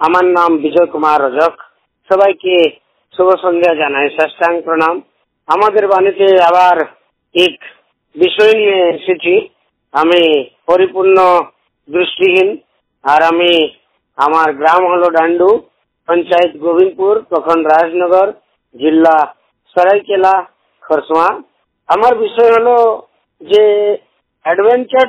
আমার নাম বিজয় কুমার রজক। সবাইকে শুভ সন্ধ্যা জানাই, সাষ্টাঙ্গ প্রণাম। আমাদের বাণীতে আবার এক বিষয় নিয়ে এসেছি। আমি পরিপূর্ণ দৃষ্টিহীন, আর আমার গ্রাম হলো ডান্ডু, পঞ্চায়েত গোবিন্দপুর, প্রখণ্ড রাজনগর, জেলা সরাইকেলা, খরসোয়া। আমার বিষয় হলো যে অ্যাডভেঞ্চার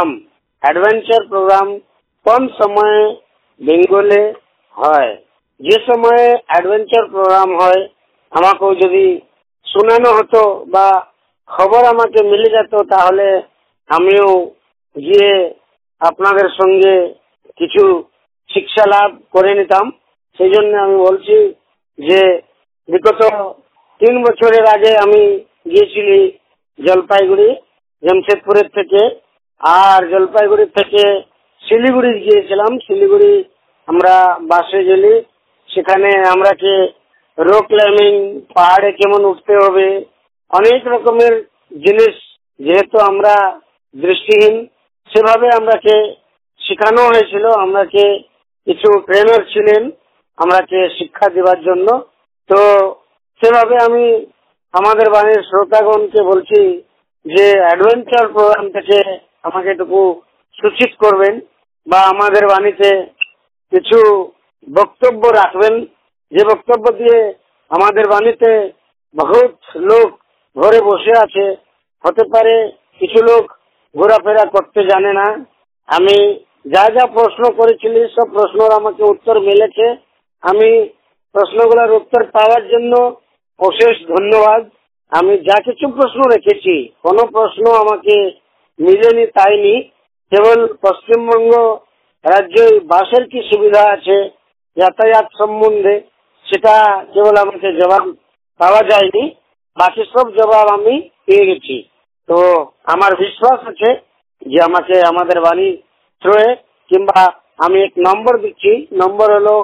প্রোগ্রাম কোন সময় বেঙ্গলে হয়। যে সময়ে অ্যাডভেঞ্চার প্রোগ্রাম হয় আমাকেও যদি শোনানো হতো বা খবর আমাকে মিলে যেত, তাহলে আমিও গিয়ে আপনাদের সঙ্গে কিছু শিক্ষা লাভ করে নিতাম। সেই জন্য আমি বলছি যে বিগত 3 বছরের আগে আমি গিয়েছিলি জলপাইগুড়ি জামশেদপুরের থেকে, আর জলপাইগুড়ি থেকে শিলিগুড়ি গিয়েছিলাম। শিলিগুড়ি আমরা বাসে গেলি, সেখানে আমরাকে রক ক্লাইম্বিং, পাহাড়ে কেমন উঠতে হবে, অনেক রকমের জিনিস, যেহেতু আমরা দৃষ্টিহীন সেভাবে আমরাকে শেখানো হয়েছিল। আমরাকে কিছু ট্রেনার ছিলেন আমরাকে শিক্ষা দেওয়ার জন্য। তো সেভাবে আমি আমাদের বাড়ির শ্রোতাগণকে বলছি যে অ্যাডভেঞ্চার প্রোগ্রাম থেকে আমাকে একটু সূচিত করবেন বা আমাদের বাণীতে কিছু বক্তব্য রাখবেন, যে বক্তব্য দিয়ে আমাদের বাণীতে বহুত লোক ঘরে বসে আছে। হতে পারে কিছু লোক ঘোরাফেরা করতে জানে না। আমি যা যা প্রশ্ন করেছিলি সব প্রশ্নের আমাকে উত্তর মিলেছে। আমি প্রশ্নগুলোর উত্তর পাওয়ার জন্য অশেষ ধন্যবাদ। আমি যা কিছু প্রশ্ন রেখেছি কোনো প্রশ্ন আমাকে মিলেনি তাই নি। কেবল পশ্চিমবঙ্গ রাজ্যে বাসের কি সুবিধা আছে যাতায়াত সম্বন্ধে, সেটা কেবল আমাকে জবাব পাওয়া যায়নি, বাকি সব জবাব আমি পেয়ে গেছি। তো আমার বিশ্বাস আছে যে আমাকে আমাদের বাণী থ্রুয়ে, কিংবা আমি এক নম্বর দিচ্ছি, নম্বর হলো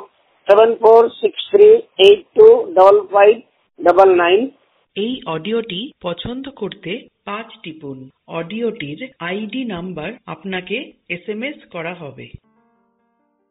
7463825599। এই অডিওটি পছন্দ করতে 5 টিপুন। অডিওটির আইডি নাম্বার আপনাকে SMS করা হবে।